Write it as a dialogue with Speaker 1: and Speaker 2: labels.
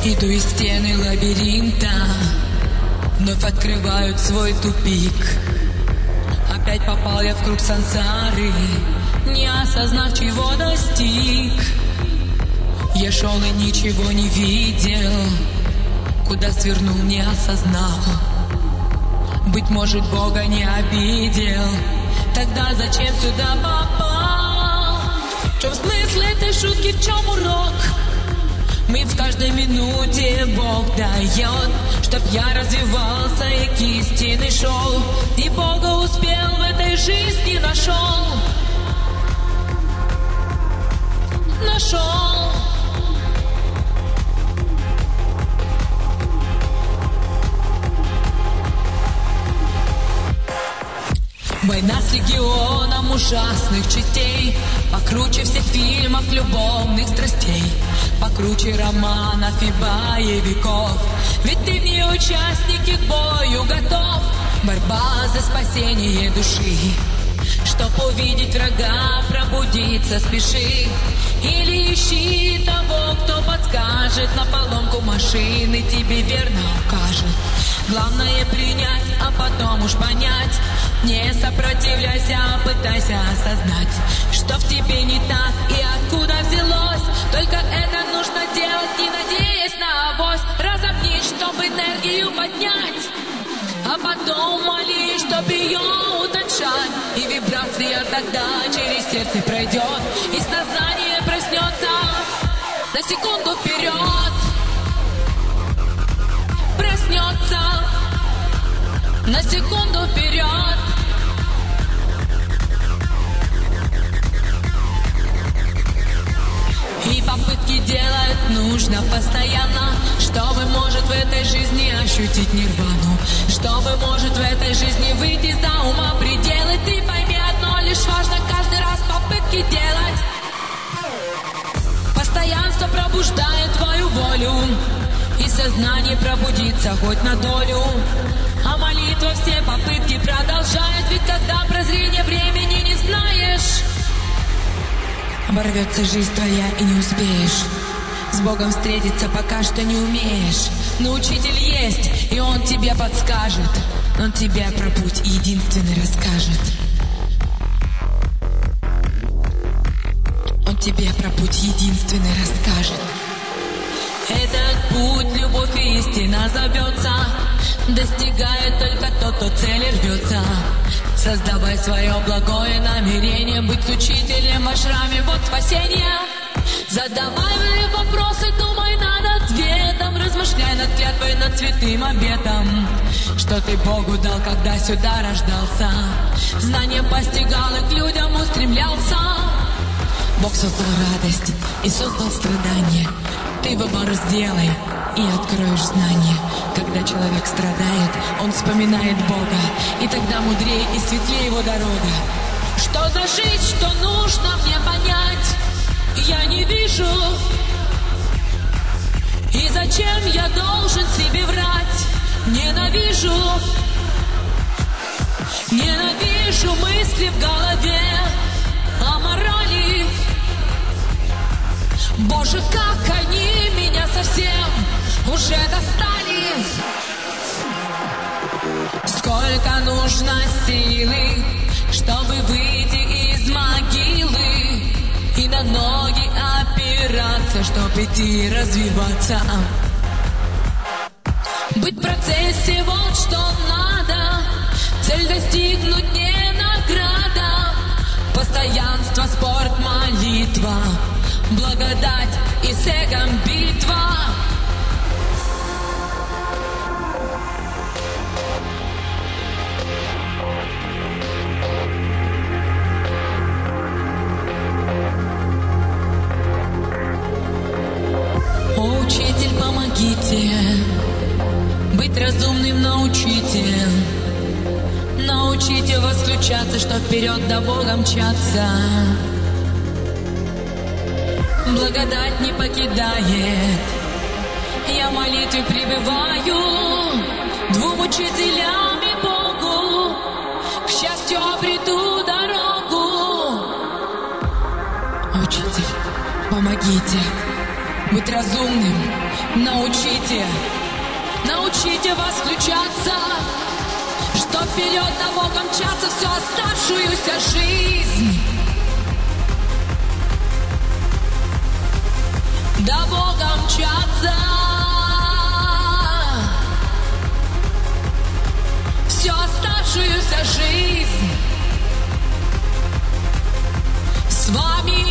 Speaker 1: Иду из стены лабиринта, вновь открывают свой тупик. Опять попал я в круг сансары, не осознав, чего достиг. Я шел и ничего не видел, куда свернул, не осознал. Быть может, Бога не обидел, тогда зачем сюда попал? В чем смысл этой шутки, в чем урок? Мы в каждой минуте Бог дает, чтоб я развивался и к истине шел, и Бога успел в этой жизни нашел. Война с легионом ужасных частей, покруче всех фильмов любовных страстей, покруче романов и боевиков. Ведь ты в ней участник и к бою готов. Борьба за спасение души, чтоб увидеть врага, пробудиться спеши. Или ищи того, кто подскажет, на поломку машины тебе верно укажет. Главное принять, а потом уж понять. Не сопротивляйся, а пытайся осознать, что в тебе не так и откуда взялось. Только это нужно делать, не надеясь на авось. Разомнись, чтобы энергию поднять, а потом молись, чтоб ее утончать. И вибрация тогда через сердце пройдет, и сознание проснется на секунду вперед. Проснется на секунду вперед. И попытки делать нужно постоянно, чтобы может в этой жизни ощутить нирвану, чтобы может в этой жизни выйти за ума пределы. Ты пойми одно, лишь важно каждый раз попытки делать. Постоянство пробуждает твою волю, и сознание пробудится хоть на долю. А молитва все попытки продолжает, ведь когда прозрение времени не знаешь, оборвется жизнь твоя и не успеешь. С Богом встретиться пока что не умеешь, но учитель есть, и он тебе подскажет. Он тебе про путь единственный расскажет. Он тебе про путь единственный расскажет. Этот путь, любовь и истина зовется, достигает только тот, кто цели рвется. Создавай свое благое намерение, быть с учителем в ашраме, вот спасение. Задавай вопросы, думай над ответом, размышляй над клятвой, над святым обетом, что ты Богу дал, когда сюда рождался. Знание постигал и к людям устремлялся. Бог создал радость и создал страдания. Ты выбор сделай и откроешь знание. Когда человек страдает, он вспоминает Бога, и тогда мудрее и светлее его дорога. Что за жизнь, что нужно мне понять, я не вижу. И зачем я должен себе врать? Ненавижу. Ненавижу мысли в голове о морали. Боже, как они меня совсем уже достали. Сколько нужно силы, чтобы выйти из могилы и на ноги опираться, чтоб идти развиваться. Быть в процессе, вот что надо. Цель достигнуть не награда. Постоянство, спорт, молитва, благодать и с эгом битва. О, учитель, помогите быть разумным, научите. Научите вас включаться, что вперед до Бога мчаться. Благодать не покидает, я в молитве пребываю, двум учителям и Богу к счастью обрету дорогу. Учитель, помогите быть разумным. Научите вас включаться, чтоб вперед до Бога мчаться всю оставшуюся жизнь. До Бога мчаться всю оставшуюся жизнь. С вами